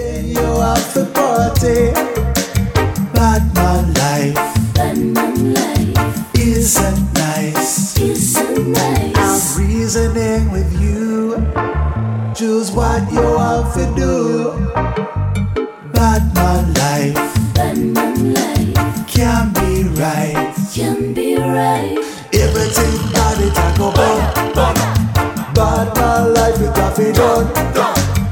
You have to party. Bad man life isn't nice. I'm reasoning with you. Choose what you have to do. Bad man life can be right. Everything bad it a go bad. Bad man life it a fi done.